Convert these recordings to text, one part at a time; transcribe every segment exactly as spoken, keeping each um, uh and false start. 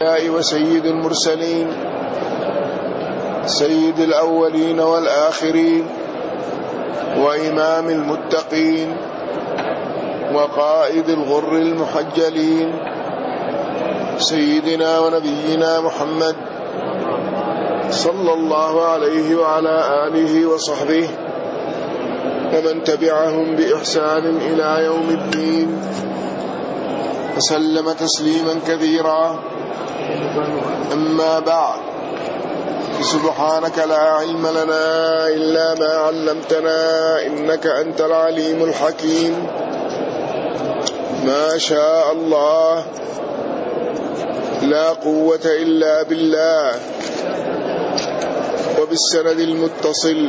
وسيد المرسلين سيد الأولين والآخرين وإمام المتقين وقائد الغر المحجلين سيدنا ونبينا محمد صلى الله عليه وعلى آله وصحبه ومن تبعهم بإحسان إلى يوم الدين وسلم تسليما كثيرا. أما بعد، سبحانك لا علم لنا إلا ما علمتنا إنك أنت العليم الحكيم. ما شاء الله لا قوة إلا بالله. وبالسند المتصل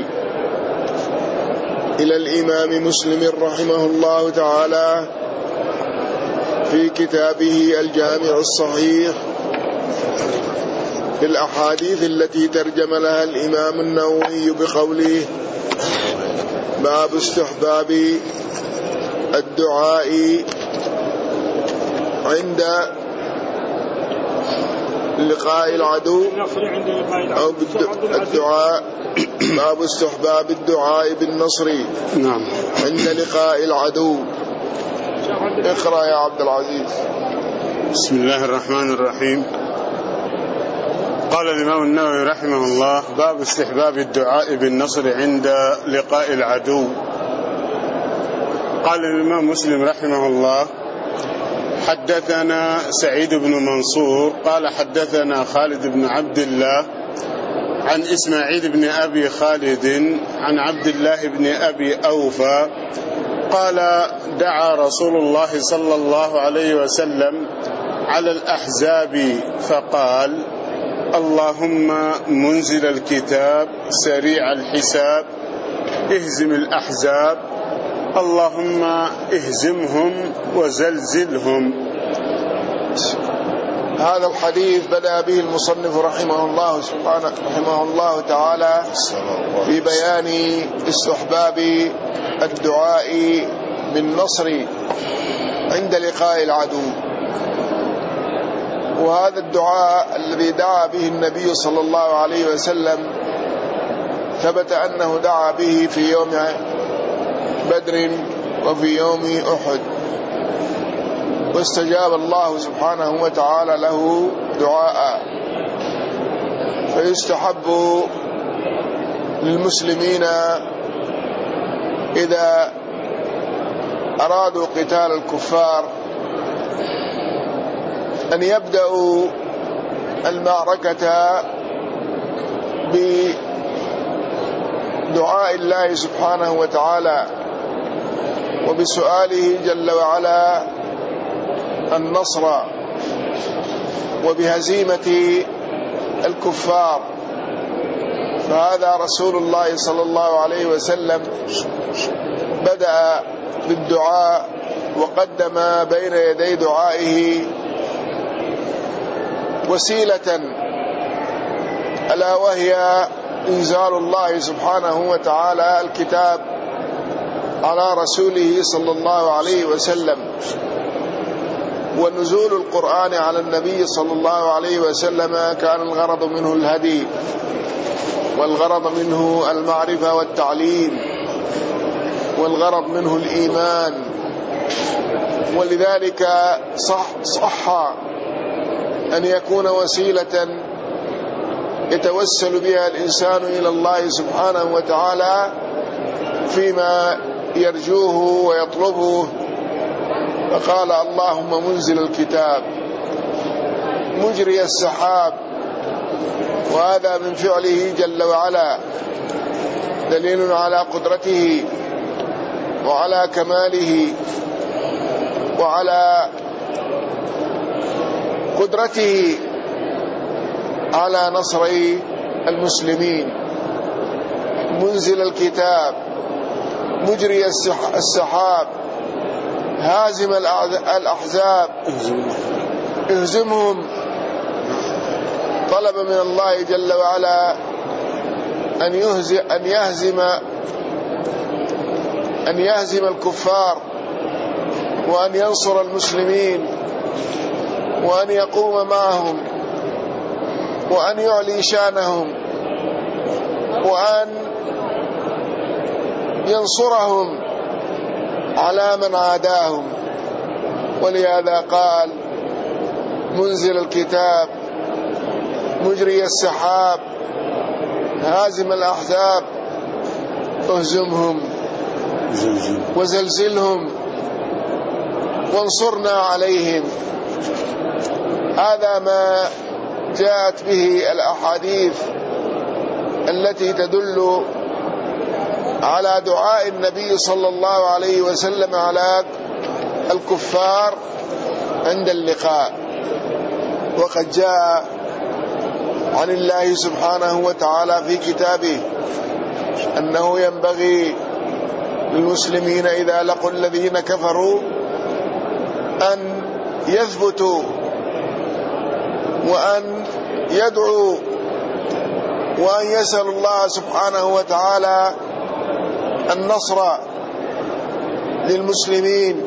إلى الإمام مسلم رحمه الله تعالى في كتابه الجامع الصحيح بالأحاديث التي ترجم لها الإمام النووي بقوله: باب استحباب الدعاء عند لقاء العدو أو الدعاء باب استحباب الدعاء بالنصر نعم عند لقاء العدو. اقرأ يا عبد العزيز. بسم الله الرحمن الرحيم. قال الإمام النووي رحمه الله: باب استحباب الدعاء بالنصر عند لقاء العدو. قال الإمام مسلم رحمه الله: حدثنا سعيد بن منصور قال حدثنا خالد بن عبد الله عن إسماعيل بن أبي خالد عن عبد الله بن أبي أوفى قال: دعا رسول الله صلى الله عليه وسلم على الأحزاب فقال: اللهم منزل الكتاب سريع الحساب اهزم الأحزاب اللهم اهزمهم وزلزلهم. هذا الحديث بدأ به المصنف رحمه الله سبحانه رحمه الله تعالى في بيان استحباب الدعاء بالنصر عند لقاء العدو. وهذا الدعاء الذي دعا به النبي صلى الله عليه وسلم ثبت أنه دعا به في يوم بدر وفي يوم أحد، واستجاب الله سبحانه وتعالى له دعاء. فيستحب للمسلمين إذا أرادوا قتال الكفار أن يبدأوا المعركة بدعاء الله سبحانه وتعالى وبسؤاله جل وعلا النصر وبهزيمة الكفار. فهذا رسول الله صلى الله عليه وسلم بدأ بالدعاء وقدم بين يدي دعائه وسيلة ألا وهي إنزال الله سبحانه وتعالى الكتاب على رسوله صلى الله عليه وسلم. ونزول القرآن على النبي صلى الله عليه وسلم كان الغرض منه الهدي، والغرض منه المعرفة والتعليم، والغرض منه الإيمان. ولذلك صح, صح أن يكون وسيلة يتوسل بها الإنسان إلى الله سبحانه وتعالى فيما يرجوه ويطلبه. فقال: اللهم منزل الكتاب مجري السحاب. وهذا من فعله جل وعلا دليل على قدرته وعلى كماله وعلى قدرته على نصر المسلمين. منزل الكتاب مجري السحاب هازم الأحزاب اهزمهم. طلب من الله جل وعلا أن يهزم أن يهزم أن يهزم الكفار وأن ينصر المسلمين وأن يقوم معهم وأن يعلي شانهم وأن ينصرهم على من عاداهم. ولهذا قال منزل الكتاب مجري السحاب هازم الأحزاب اهزمهم وزلزلهم وانصرنا عليهم. هذا ما جاءت به الأحاديث التي تدل على دعاء النبي صلى الله عليه وسلم على الكفار عند اللقاء. وقد جاء عن الله سبحانه وتعالى في كتابه أنه ينبغي للمسلمين إذا لقوا الذين كفروا أن يثبتوا وأن يدعوا وأن يسأل الله سبحانه وتعالى النصر للمسلمين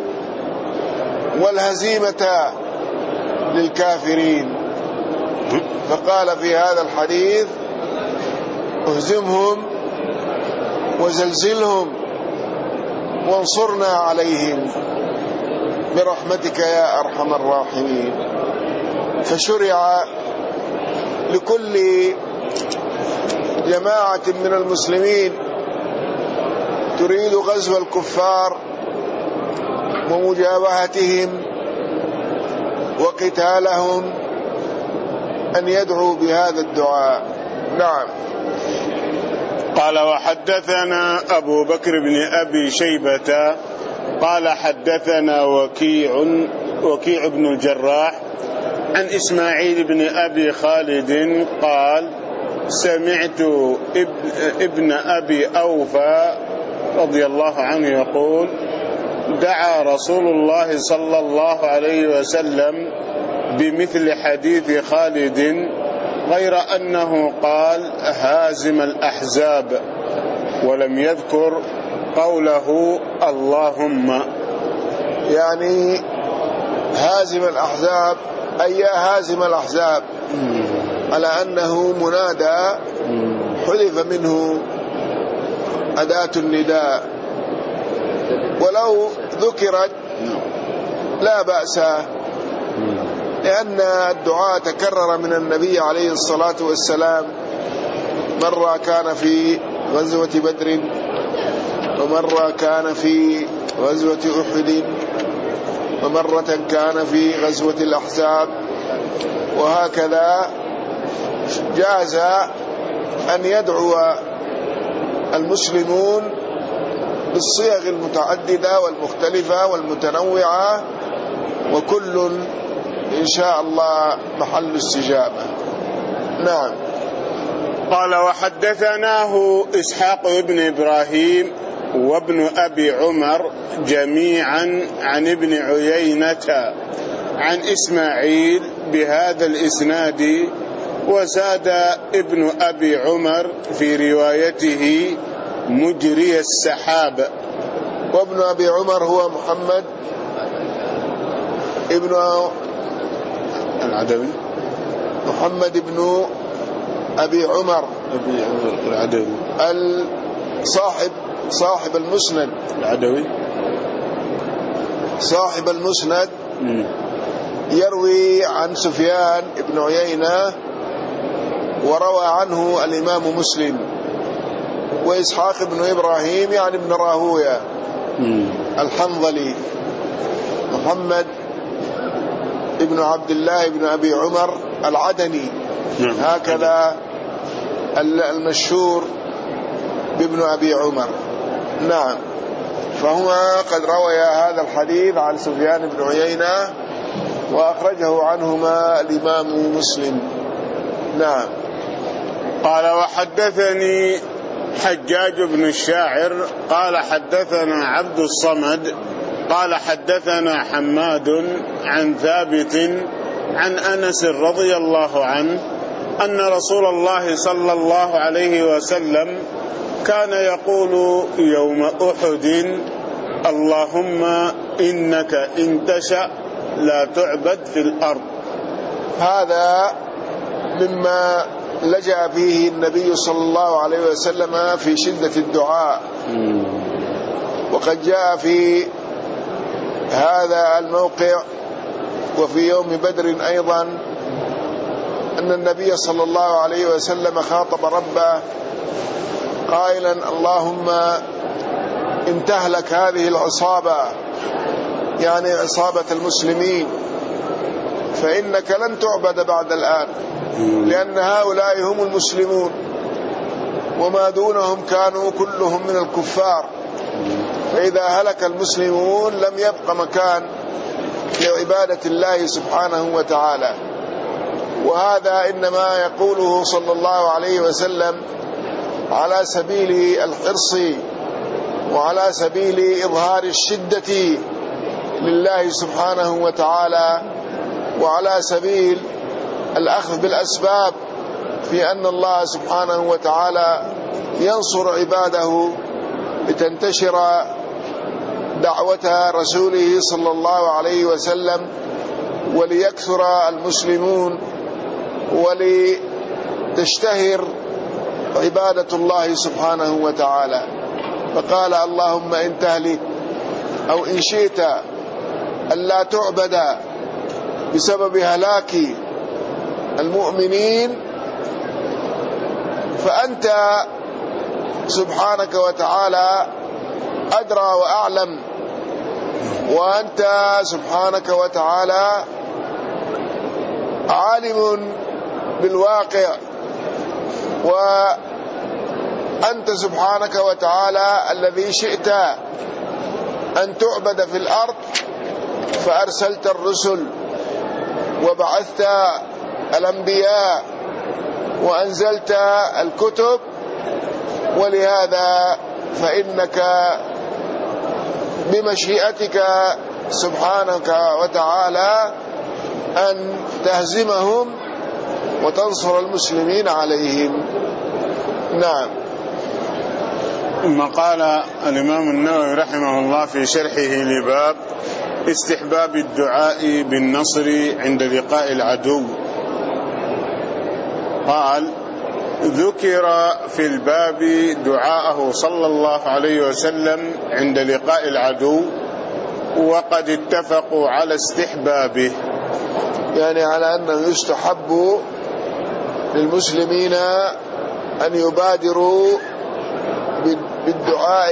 والهزيمة للكافرين. فقال في هذا الحديث اهزمهم وزلزلهم وانصرنا عليهم برحمتك يا أرحم الراحمين. فشرع لكل جماعة من المسلمين تريد غزو الكفار ومجابهتهم وقتالهم أن يدعوا بهذا الدعاء. نعم. قال وحدثنا أبو بكر بن أبي شيبة قال حدثنا وكيع وكيع بن الجراح عن إسماعيل بن أبي خالد قال سمعت ابن أبي أوفى رضي الله عنه يقول دعا رسول الله صلى الله عليه وسلم بمثل حديث خالد غير أنه قال هازم الأحزاب ولم يذكر قوله اللهم، يعني هازم الأحزاب أي يا هازم الأحزاب، على أنه منادى حذف منه أداة النداء، ولو ذكرت لا بأس، لأن الدعاء تكرر من النبي عليه الصلاة والسلام، مرة كان في غزوة بدر ومرة كان في غزوة أحد ومرة كان في غزوة الأحزاب، وهكذا جاز أن يدعو المسلمون بالصيغ المتعددة والمختلفة والمتنوعة، وكل إن شاء الله محل استجابة. نعم. قال وحدثناه إسحاق بن إبراهيم وابن أبي عمر جميعا عن ابن عيينة عن إسماعيل بهذا الإسناد، وزاد ابن أبي عمر في روايته مجري السحاب. وابن أبي عمر هو محمد ابن العدوي محمد ابن أبي عمر أبي عمر العدوي صاحب صاحب المسند العدوي صاحب المسند م. يروي عن سفيان بن عيينة وروى عنه الإمام مسلم. وإسحاق بن إبراهيم يعني ابن راهوية م. الحنظلي، محمد ابن عبد الله ابن أبي عمر العدني م. هكذا المشهور بابن أبي عمر. نعم. فهو قد روى هذا الحديث عن سفيان بن عيينة وأخرجه عنهما الإمام مسلم. نعم. قال وحدثني حجاج بن الشاعر قال حدثنا عبد الصمد قال حدثنا حماد عن ثابت عن أنس رضي الله عنه أن رسول الله صلى الله عليه وسلم كان يقول يوم أحد اللهم إنك إن تشأ لا تعبد في الأرض. هذا مما لجأ فيه النبي صلى الله عليه وسلم في شدة الدعاء. وقد جاء في هذا الموقع وفي يوم بدر أيضا أن النبي صلى الله عليه وسلم خاطب ربه قائلا: اللهم إن تهلك هذه العصابة، يعني عصابة المسلمين، فإنك لن تعبد بعد الآن، لأن هؤلاء هم المسلمون وما دونهم كانوا كلهم من الكفار، فإذا هلك المسلمون لم يبق مكان لعبادة الله سبحانه وتعالى. وهذا إنما يقوله صلى الله عليه وسلم على سبيل الحرص وعلى سبيل إظهار الشدة لله سبحانه وتعالى، وعلى سبيل الأخذ بالأسباب في أن الله سبحانه وتعالى ينصر عباده لتنتشر دعوة رسوله صلى الله عليه وسلم، وليكثر المسلمون، ولتشتهر عبادة الله سبحانه وتعالى. فقال: اللهم إن تهلك أو إن شئت ألا تعبد بسبب هلاك المؤمنين فأنت سبحانك وتعالى أدرى وأعلم، وأنت سبحانك وتعالى عالم بالواقع، وأنت سبحانك وتعالى الذي شئت أن تعبد في الأرض فأرسلت الرسل وبعثت الأنبياء وأنزلت الكتب، ولهذا فإنك بمشيئتك سبحانك وتعالى أن تهزمهم وتنصر المسلمين عليهم. نعم. ثم قال الإمام النووي رحمه الله في شرحه لباب استحباب الدعاء بالنصر عند لقاء العدو، قال: ذكر في الباب دعاءه صلى الله عليه وسلم عند لقاء العدو، وقد اتفقوا على استحبابه، يعني على أنه يستحب للمسلمين أن يبادروا بالدعاء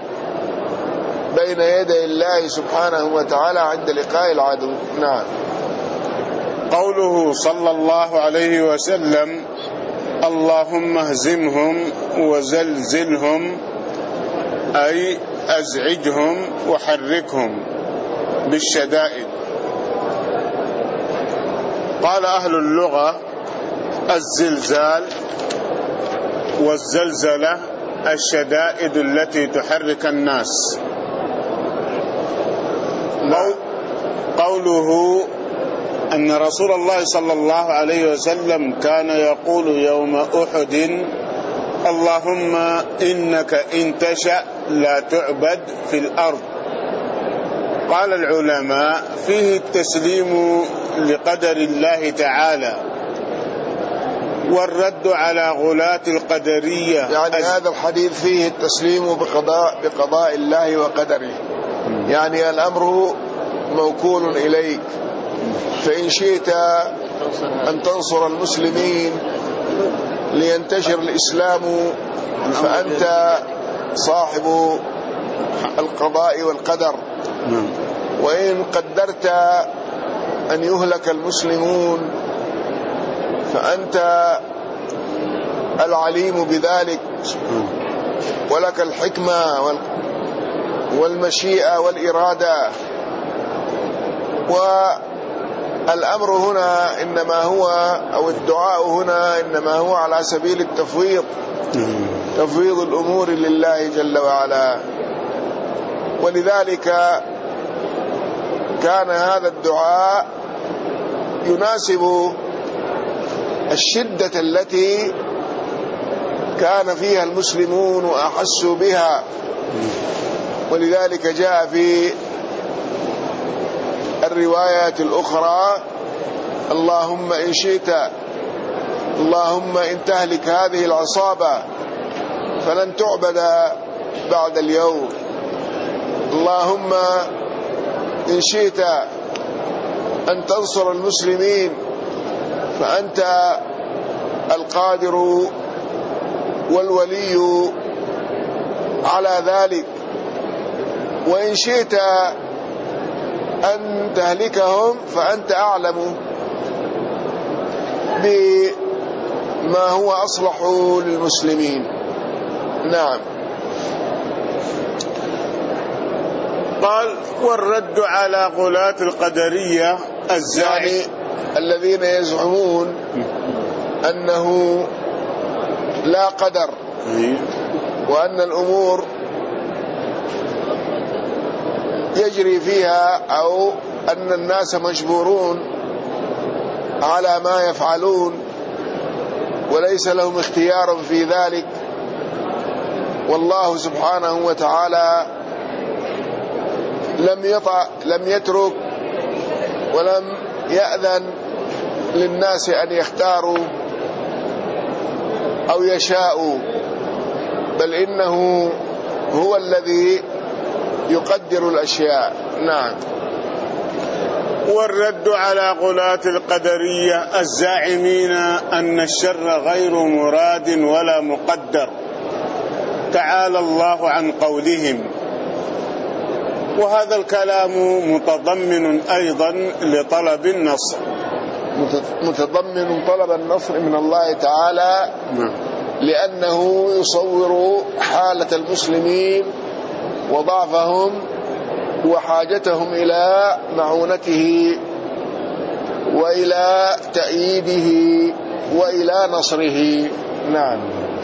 بين يدي الله سبحانه وتعالى عند لقاء العدو. نعم. قوله صلى الله عليه وسلم: اللهم اهزمهم وزلزلهم، أي أزعجهم وحركهم بالشدائد. قال أهل اللغة: الزلزال والزلزلة الشدائد التي تحرك الناس. قوله أن رسول الله صلى الله عليه وسلم كان يقول يوم أحد: اللهم إنك إن تشأ لا تعبد في الأرض. قال العلماء: فيه التسليم لقدر الله تعالى والرد على غلاة القدرية. يعني هذا الحديث فيه التسليم بقضاء, بقضاء الله وقدره، يعني الأمر موكول إليك، فإن شئت أن تنصر المسلمين لينتشر الإسلام فأنت صاحب القضاء والقدر، وإن قدرت أن يهلك المسلمون فأنت العليم بذلك، ولك الحكمة والمشيئة والإرادة. والأمر هنا إنما هو أو الدعاء هنا إنما هو على سبيل التفويض، تفويض الأمور لله جل وعلا. ولذلك كان هذا الدعاء يناسب الشدة التي كان فيها المسلمون وأحسوا بها، ولذلك جاء في الروايات الأخرى: اللهم إن شئت اللهم إن تهلك هذه العصابة فلن تعبد بعد اليوم. اللهم إن شئت أن تنصر المسلمين فأنت القادر والولي على ذلك، وإن شئت أن تهلكهم فأنت أعلم بما هو أصلح للمسلمين. نعم. قال والرد على غلاة القدرية الزاعم يعني الذين يزعمون أنه لا قدر وأن الأمور يجري فيها أو أن الناس مجبورون على ما يفعلون وليس لهم اختيار في ذلك، والله سبحانه وتعالى لم يطع لم يترك ولم يأذن للناس أن يختاروا أو يشاءوا، بل إنه هو الذي يقدر الأشياء. نعم. والرد على غلاة القدرية الزاعمين أن الشر غير مراد ولا مقدر، تعالى الله عن قولهم. وهذا الكلام متضمن أيضا لطلب النصر، متضمن طلب النصر من الله تعالى، لأنه يصور حالة المسلمين وضعفهم وحاجتهم إلى معونته وإلى تأييده وإلى نصره. نعم.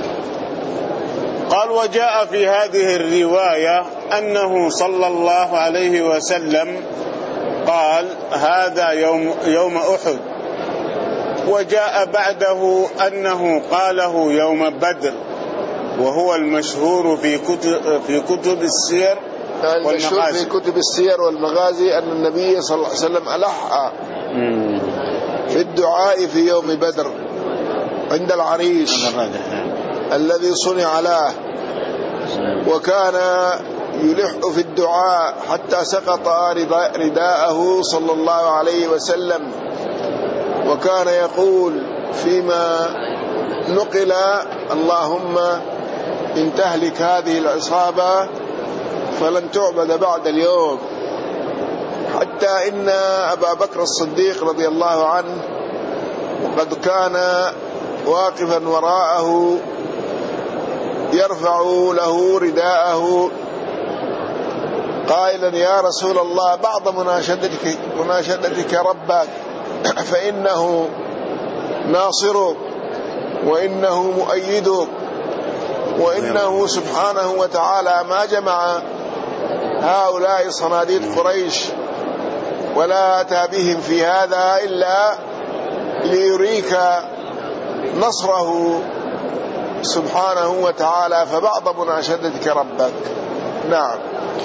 قال وجاء في هذه الرواية أنه صلى الله عليه وسلم قال هذا يوم, يوم أحد، وجاء بعده أنه قاله يوم بدر، وهو المشهور في كتب, في كتب السير المشهور في كتب السير والمغازي أن النبي صلى الله عليه وسلم ألح في الدعاء في يوم بدر عند العريش الذي صنع له، وكان يلح في الدعاء حتى سقط رداءه صلى الله عليه وسلم، وكان يقول فيما نقل اللهم إن تهلك هذه العصابة فلن تعبد بعد اليوم، حتى إن أبا بكر الصديق رضي الله عنه وقد كان واقفا وراءه يرفع له رداءه قائلا يا رسول الله بعض مناشدتك, مناشدتك ربك فإنه ناصرك وإنه مؤيدك، وإنه سبحانه وتعالى ما جمع هؤلاء صناديد قريش ولا أتى بهم في هذا إلا ليريك نصره سبحانه وتعالى، فبعض مناشدتك ربك. نعم.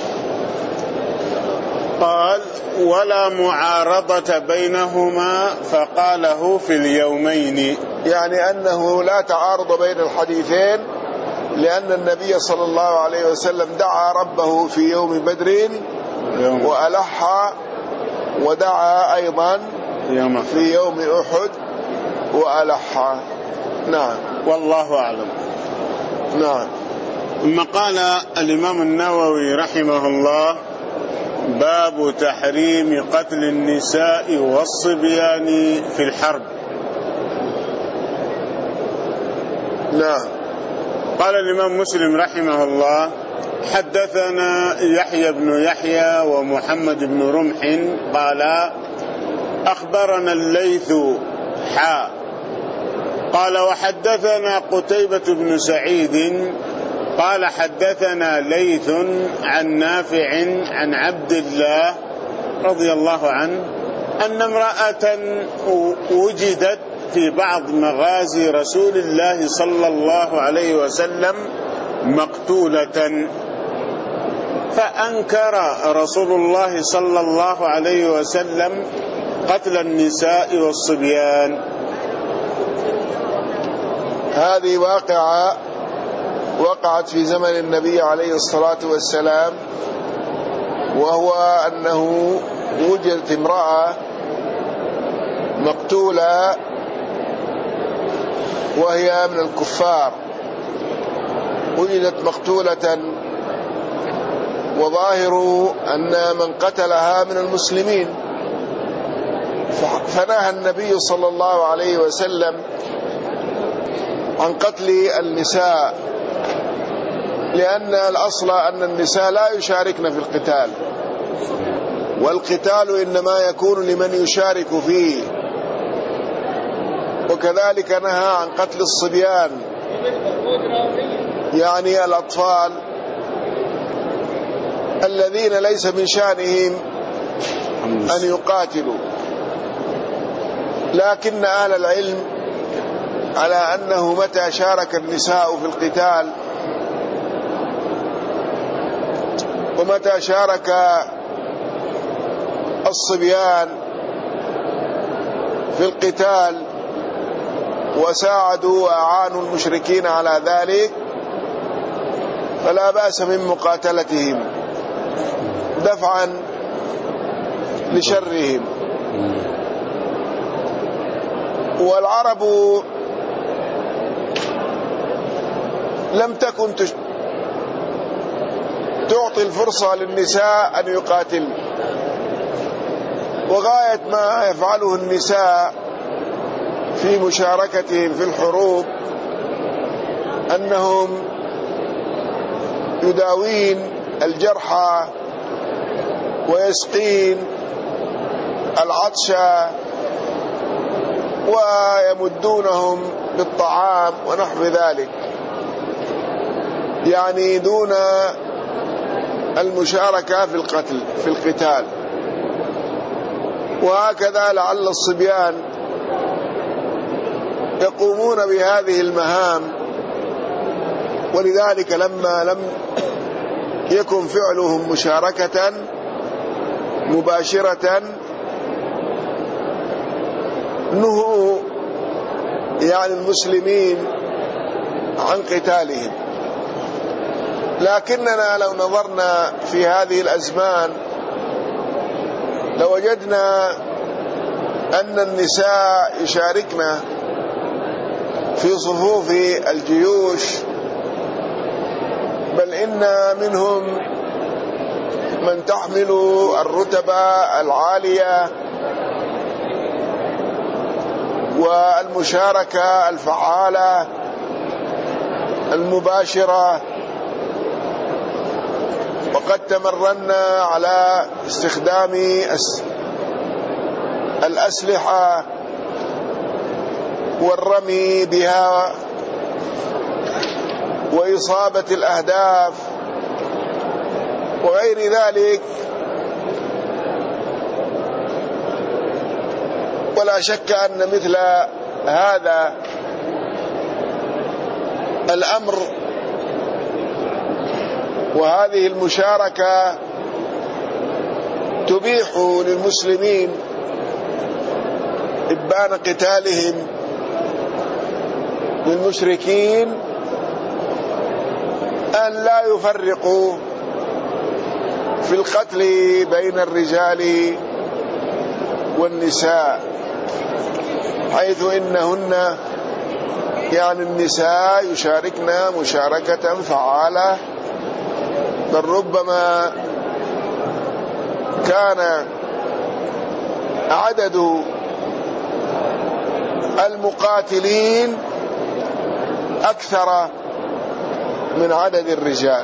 قال ولا معارضة بينهما فقاله في اليومين، يعني أنه لا تعارض بين الحديثين، لأن النبي صلى الله عليه وسلم دعا ربه في يوم بدر وألح، ودعا أيضا في يوم أحد وألح. نعم. والله أعلم. نعم. ثم قال الإمام النووي رحمه الله باب تحريم قتل النساء والصبيان في الحرب. نعم. قال الإمام مسلم رحمه الله حدثنا يحيى بن يحيى ومحمد بن رمح قال أخبرنا الليث حا قال وحدثنا قتيبة بن سعيد قال حدثنا ليث عن نافع عن عبد الله رضي الله عنه أن امرأة وجدت في بعض مغازي رسول الله صلى الله عليه وسلم مقتولة، فأنكر رسول الله صلى الله عليه وسلم قتل النساء والصبيان، هذه واقعة وقعت في زمن النبي عليه الصلاة والسلام، وهو أنه وجدت امرأة مقتولة وهي من الكفار، وجدت مقتولة وظاهر أن من قتلها من المسلمين، فنهى النبي صلى الله عليه وسلم عن قتل النساء، لأن الأصل أن النساء لا يشاركن في القتال، والقتال إنما يكون لمن يشارك فيه. وكذلك نهى عن قتل الصبيان، يعني الأطفال الذين ليس من شأنهم أن يقاتلوا، لكن أهل العلم على أنه متى شارك النساء في القتال ومتى شارك الصبيان في القتال وساعدوا وأعانوا المشركين على ذلك فلا بأس من مقاتلتهم دفعا لشرهم. والعرب لم تكن تعطي الفرصة للنساء أن يقاتل، وغاية ما يفعله النساء في مشاركتهم في الحروب أنهم يداوين الجرحى ويسقين العطش ويمدونهم بالطعام ونحو ذلك، يعني دون المشاركة في القتل في القتال. وهكذا لعل الصبيان يقومون بهذه المهام، ولذلك لما لم يكن فعلهم مشاركة مباشرة نهوا يعني المسلمين عن قتالهم. لكننا لو نظرنا في هذه الأزمان لوجدنا أن النساء يشاركن في صفوف الجيوش، بل إن منهم من تحمل الرتبة العالية والمشاركة الفعالة المباشرة. وقد تمرنا على استخدام الأسلحة والرمي بها وإصابة الأهداف وغير ذلك. ولا شك أن مثل هذا الأمر وهذه المشاركة تبيح للمسلمين إبان قتالهم للمشركين، أن لا يفرقوا في القتل بين الرجال والنساء، حيث إنهن يعني النساء يشاركن مشاركة فعالة، بل ربما كان عدد المقاتلين أكثر من عدد الرجال.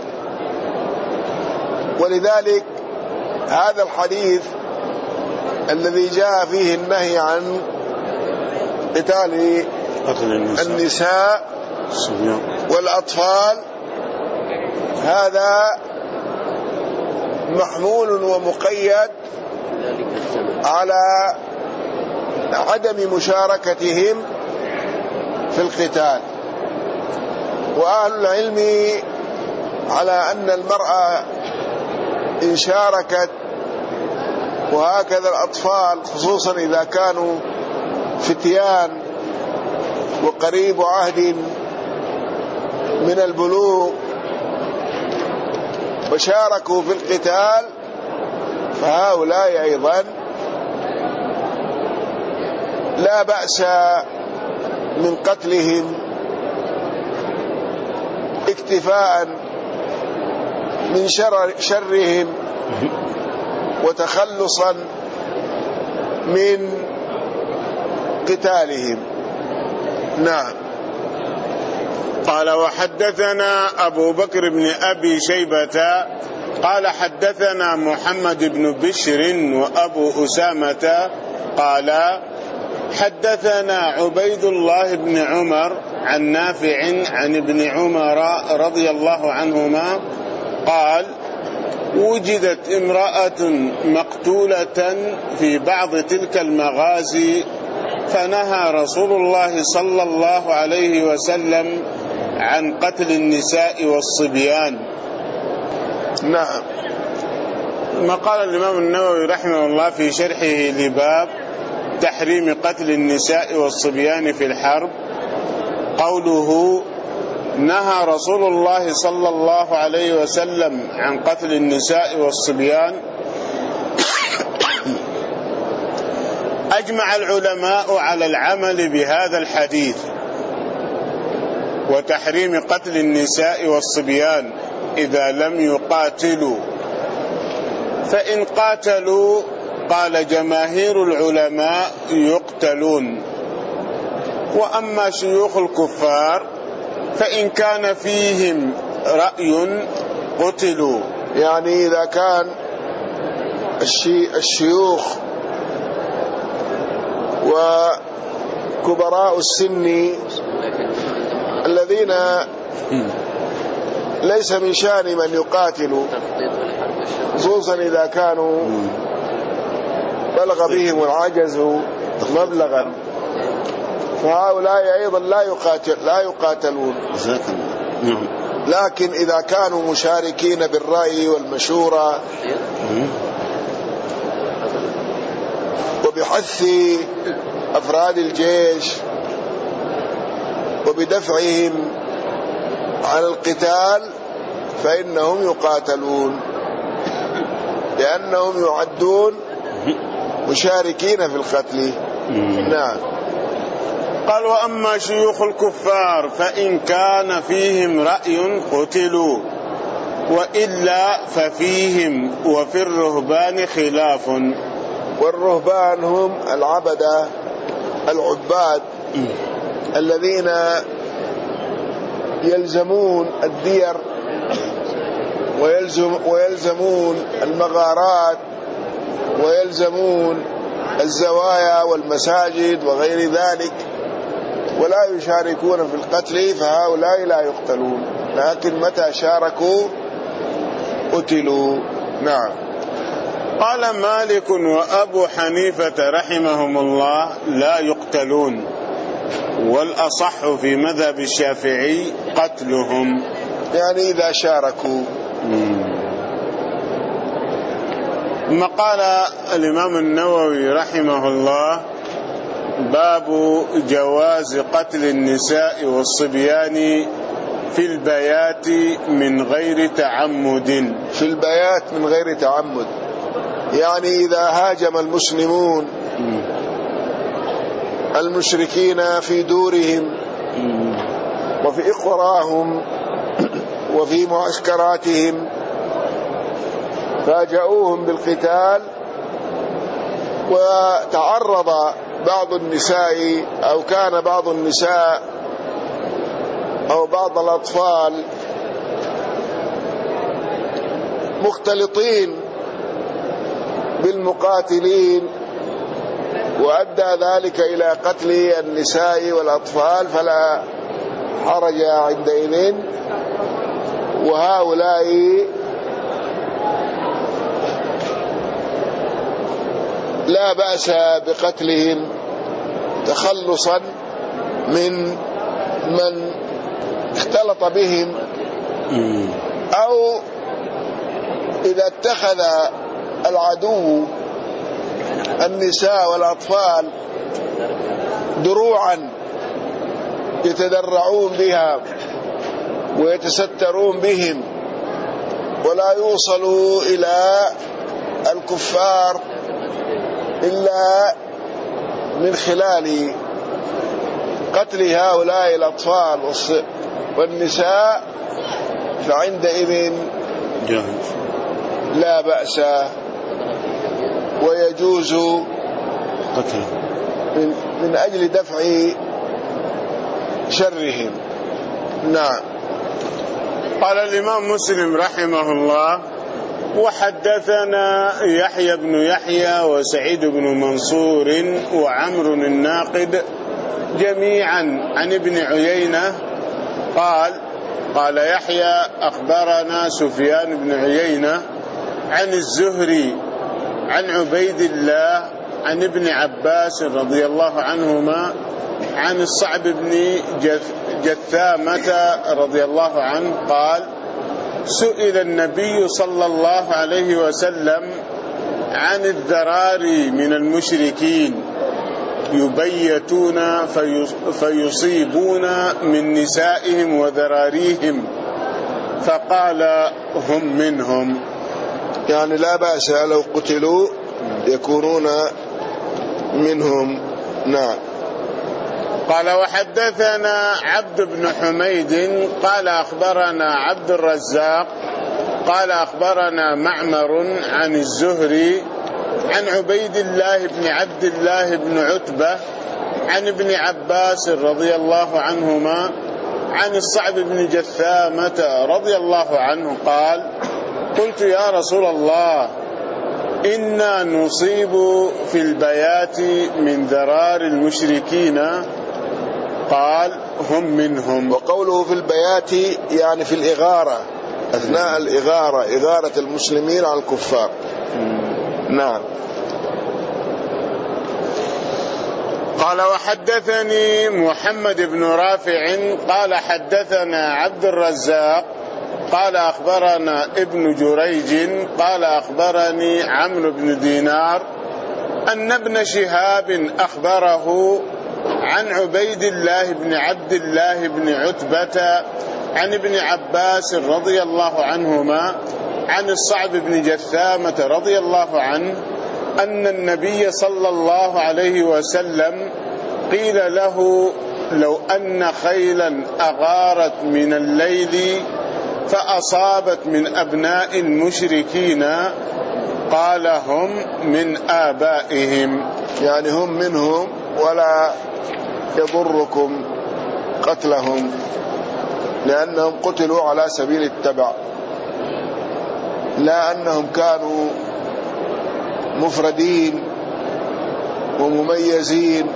ولذلك هذا الحديث الذي جاء فيه النهي عن قتال النساء والأطفال هذا محمول ومقيد على عدم مشاركتهم في القتال. وأهل العلم على أن المرأة إن شاركت، وهكذا الأطفال خصوصا إذا كانوا فتيان وقريب عهد من البلوغ وشاركوا في القتال، فهؤلاء أيضا لا بأس من قتلهم اكتفاء من شر شرهم وتخلصا من قتالهم. نعم. قال وحدثنا أبو بكر بن أبي شيبة قال حدثنا محمد بن بشر وأبو أسامة قال حدثنا عبيد الله بن عمر عن نافع عن ابن عمر رضي الله عنهما قال وجدت امرأة مقتولة في بعض تلك المغازي فنهى رسول الله صلى الله عليه وسلم عن قتل النساء والصبيان. نعم. ما قال الإمام النووي رحمه الله في شرحه لباب تحريم قتل النساء والصبيان في الحرب قوله نهى رسول الله صلى الله عليه وسلم عن قتل النساء والصبيان. أجمع العلماء على العمل بهذا الحديث وتحريم قتل النساء والصبيان إذا لم يقاتلوا، فإن قاتلوا قال جماهير العلماء يقتلون، وأما شيوخ الكفار فإن كان فيهم رأي قتلوا. يعني إذا كان الشيوخ وكبراء السن الذين ليس من شأن من يقاتلوا، خصوصا إذا كانوا بلغ بهم العجز مبلغا، فهؤلاء أيضا لا يقاتل لا يقاتلون. لكن إذا كانوا مشاركين بالرأي والمشورة وبحث أفراد الجيش وبدفعهم على القتال فإنهم يقاتلون، لأنهم يعدون مشاركين في القتل. نعم. قال وأما شيوخ الكفار فإن كان فيهم رأي قتلوا، وإلا ففيهم وفي الرهبان خلاف. والرهبان هم العبدة العباد الذين يلزمون الدير ويلزم ويلزمون المغارات ويلزمون الزوايا والمساجد وغير ذلك، ولا يشاركون في القتل، فهؤلاء لا يقتلون، لكن متى شاركوا قتلوا. نعم. قال مالك وأبو حنيفة رحمهم الله لا يقتلون، والأصح في مذهب الشافعي قتلهم، يعني إذا شاركوا. ثم قال الإمام النووي رحمه الله باب جواز قتل النساء والصبيان في البيات من غير تعمد. في البيات من غير تعمد، يعني إذا هاجم المسلمون المشركين في دورهم وفي إقراهم وفي معسكراتهم فاجأوهم بالقتال، وتعرض بعض النساء أو كان بعض النساء أو بعض الأطفال مختلطين بالمقاتلين وأدى ذلك إلى قتل النساء والأطفال، فلا حرج عندئذ، وهؤلاء لا بأس بقتلهم تخلصا من من اختلط بهم، أو إذا اتخذ العدو النساء والأطفال دروعا يتدرعون بها ويتسترون بهم ولا يوصلوا إلى الكفار إلا من خلال قتل هؤلاء الأطفال والنساء، فعندئذ لا بأس ويجوز قتل من, من أجل دفع شرهم. نعم. قال الإمام مسلم رحمه الله: وحدثنا يحيى بن يحيى وسعيد بن منصور وعمر الناقد جميعا عن ابن عيينة قال: قال يحيى: أخبرنا سفيان بن عيينة عن الزهري عن عبيد الله عن ابن عباس رضي الله عنهما عن الصعب بن جثامة رضي الله عنه قال: سئل النبي صلى الله عليه وسلم عن الذراري من المشركين يبيتون فيصيبون من نسائهم وذراريهم، فقال: هم منهم. يعني لا بأس لو قتلوا يكونون منهم. نعم. قال: وحدثنا عبد بن حميد قال: أخبرنا عبد الرزاق قال: أخبرنا معمر عن الزهري عن عبيد الله بن عبد الله بن عتبة عن ابن عباس رضي الله عنهما عن الصعب بن جثامة رضي الله عنه قال: قلت يا رسول الله إنا نصيب في البيات من ذرار المشركين، قال: هم منهم. وقوله في البيات يعني في الإغارة، أثناء الإغارة، إغارة المسلمين على الكفار. نعم. قال: وحدثني محمد بن رافع قال: حدثنا عبد الرزاق قال: أخبرنا ابن جريج قال: أخبرني عمرو بن دينار أن ابن شهاب أخبره عن عبيد الله بن عبد الله بن عتبة عن ابن عباس رضي الله عنهما عن الصعب بن جثامة رضي الله عنه أن النبي صلى الله عليه وسلم قيل له: لو أن خيلا أغارت من الليل فأصابت من أبناء المشركين، قال: هم من آبائهم. يعني هم منهم ولا يضركم قتلهم، لأنهم قتلوا على سبيل التبع، لا أنهم كانوا مفردين ومميزين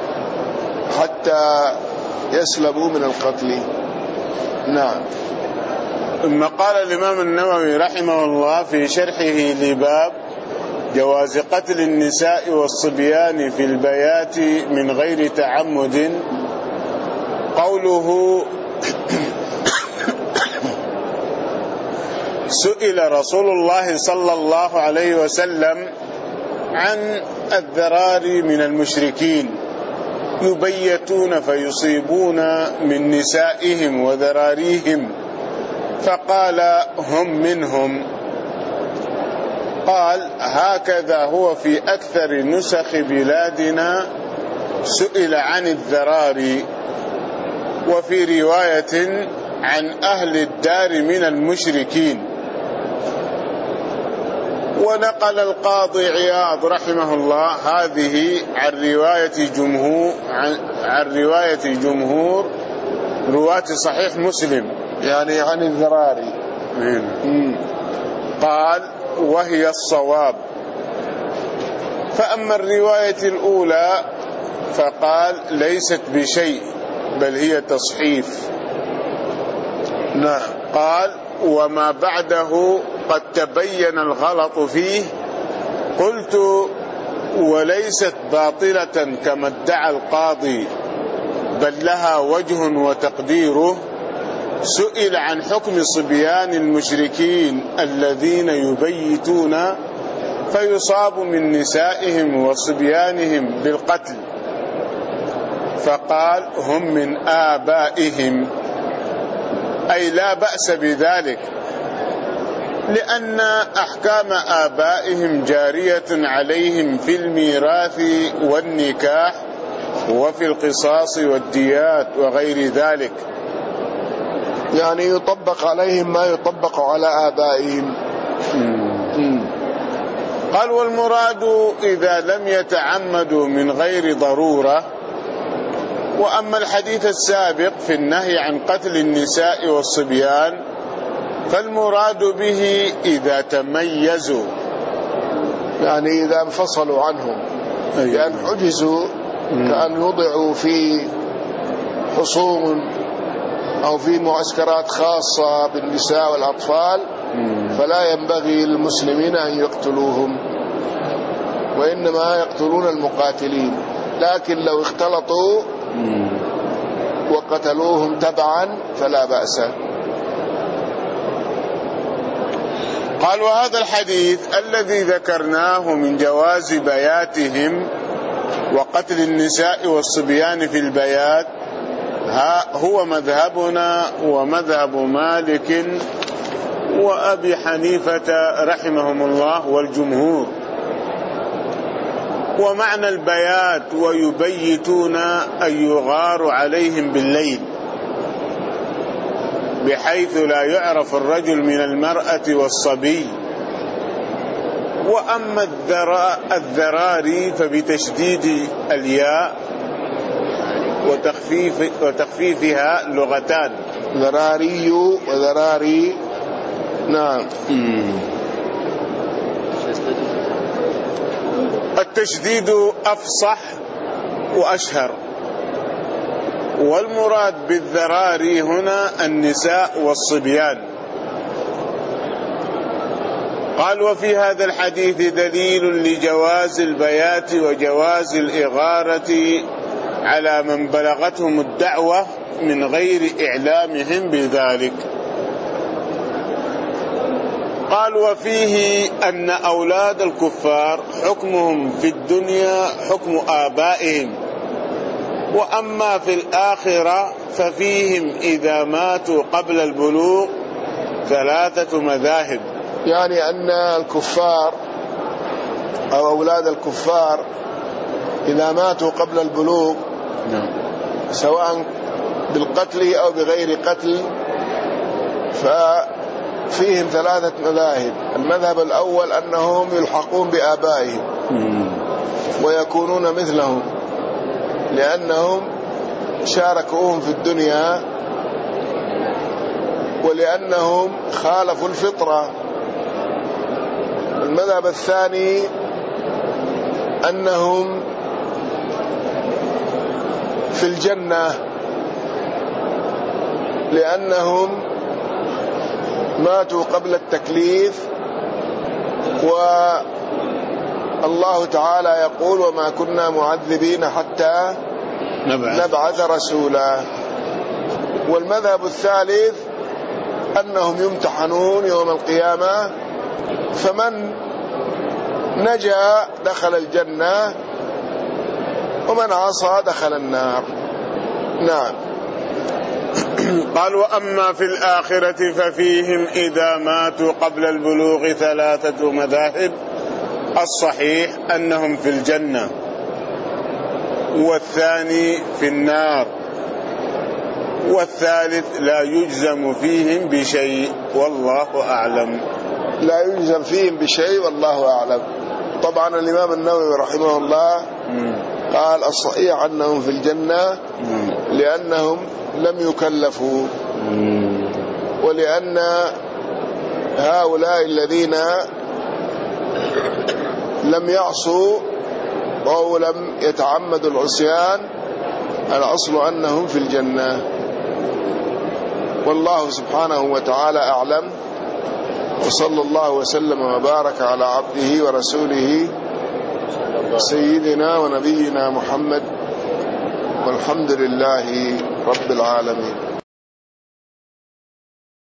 حتى يسلبوا من القتل. نعم. ثم قال الإمام النووي رحمه الله في شرحه لباب جواز قتل النساء والصبيان في البيات من غير تعمد، قوله: سئل رسول الله صلى الله عليه وسلم عن الذراري من المشركين يبيتون فيصيبون من نسائهم وذراريهم، فقال: هم منهم. قال: هكذا هو في أكثر نسخ بلادنا، سئل عن الذراري. وفي رواية عن أهل الدار من المشركين. ونقل القاضي عياض رحمه الله هذه عن رواية جمهور عن, عن رواية جمهور رواة صحيح مسلم، يعني عن الذراري. قال: وهي الصواب. فأما الرواية الأولى فقال: ليست بشيء بل هي تصحيف. نعم. قال: وما بعده قد تبين الغلط فيه. قلت: وليست باطلة كما ادعى القاضي، بل لها وجه وتقديره. سئل عن حكم صبيان المشركين الذين يبيتون فيصاب من نسائهم وصبيانهم بالقتل، فقال: هم من آبائهم. أي لا بأس بذلك، لأن أحكام آبائهم جارية عليهم في الميراث والنكاح وفي القصاص والديات وغير ذلك، يعني يطبق عليهم ما يطبق على آبائهم. قال: والمراد إذا لم يتعمدوا من غير ضرورة. وأما الحديث السابق في النهي عن قتل النساء والصبيان فالمراد به إذا تميزوا، يعني إذا انفصلوا عنهم، لأن حجزوا كأن يوضعوا في حصون أو في معسكرات خاصة بالنساء والأطفال، فلا ينبغي للمسلمين أن يقتلوهم، وإنما يقتلون المقاتلين. لكن لو اختلطوا وقتلوهم تبعا فلا بأس. قال: وهذا الحديث الذي ذكرناه من جواز بياتهم وقتل النساء والصبيان في البيات ها هو مذهبنا ومذهب مالك وأبي حنيفة رحمهم الله والجمهور. ومعنى البيات ويبيتون أن يغار عليهم بالليل بحيث لا يعرف الرجل من المرأة والصبي. وأما الذراري فبتشديد الياء وتخفيف وتخفيفها لغتان، ذراري وذراري. نعم. التشديد أفصح وأشهر، والمراد بالذراري هنا النساء والصبيان. قال: وفي هذا الحديث دليل لجواز البيات وجواز الإغارة على من بلغتهم الدعوة من غير إعلامهم بذلك. قال: وفيه أن أولاد الكفار حكمهم في الدنيا حكم آبائهم، وأما في الآخرة ففيهم إذا ماتوا قبل البلوغ ثلاثة مذاهب. يعني أن الكفار أو أولاد الكفار إذا ماتوا قبل البلوغ سواء بالقتل أو بغير قتل ففيهم ثلاثة مذاهب. المذهب الأول أنهم يلحقون بآبائهم ويكونون مثلهم لأنهم شاركوهم في الدنيا ولأنهم خالفوا الفطرة. المذهب الثاني أنهم في الجنة لأنهم ماتوا قبل التكليف، والله تعالى يقول: وما كنا معذبين حتى نبعث رسولا. والمذهب الثالث أنهم يمتحنون يوم القيامة، فمن نجا دخل الجنة ومن عصى دخل النار. نعم. قال: وأما في الآخرة ففيهم إذا ماتوا قبل البلوغ ثلاثة مذاهب. الصحيح أنهم في الجنة، والثاني في النار، والثالث لا يجزم فيهم بشيء والله أعلم. لا يجزم فيهم بشيء والله أعلم. طبعا الإمام النووي رحمه الله قال: الصحيح أنهم في الجنة لأنهم لم يكلفوا، ولأن هؤلاء الذين لم يعصوا أو لم يتعمدوا العصيان الأصل أنهم في الجنة. والله سبحانه وتعالى أعلم، وصلى الله وسلم وبارك على عبده ورسوله سيدنا ونبينا محمد، والحمد لله رب العالمين.